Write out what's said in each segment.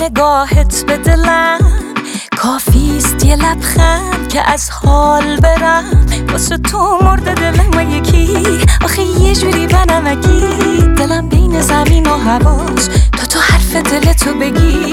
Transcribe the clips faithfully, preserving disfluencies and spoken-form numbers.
نگاهت به دلم کافیست یه لبخند که از حال برم. واسه تو مرده دلم و یکی آخه یه جوری بنمکی دلم بین زمین و هواست تا تو حرف دلتو بگی.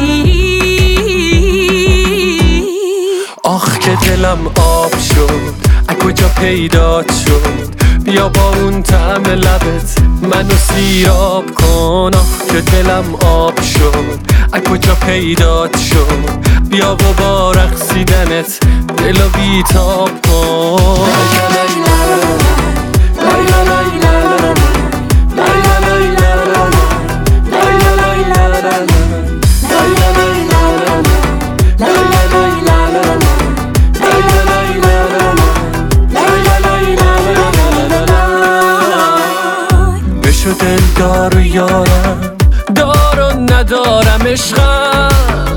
آخ که دلم آب شد از کجا پیدات شد، بیا با اون طعم لبت منو سیراب کن. آخ که دلم آب شد از کجا پیدات شد، بیا و با رقصیدنت دلو بیتاب کن. بشو دلدار و یارم، دار و ندارم عشقم،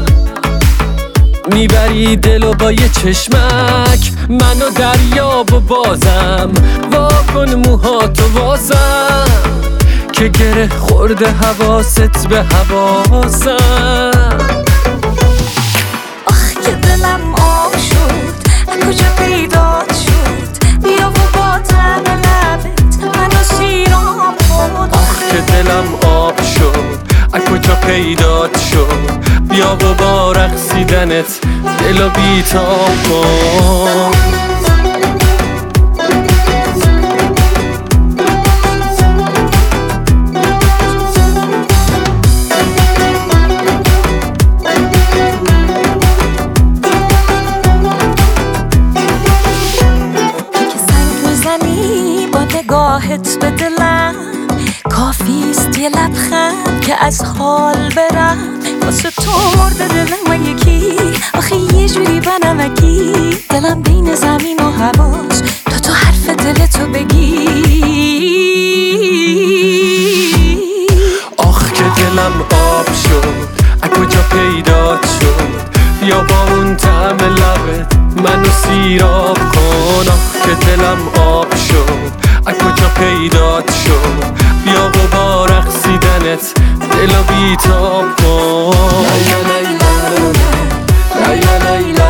میبری دلو با یه چشمک منو دریاب و بازم واکن موهاتو واسم که گره خورده حواست به حواسم. آخ که دلم آب شد از کجا پیدات شد، بیا و با طعم لبت منو سیراب کن. آخ که دلم آب شد از کجا پیدات شد، بیا و با رقصیدنت دلو بیتاب کن. نگاهت به دلم کافیست یه لبخند که از حال برم. واسه تو مرده دلم و یکی آخه یه جوری بنمکی دلم بین زمین و هواست تا تو حرف دلتو بگی. آخ که دلم آب شد از کجا پیدات شد، بیا با اون طعم لبت منو سیراب کن. آخ که دلم آب شد از کجا پیدات شد، بیا و با رقصیدنت دلو بیتاب کن.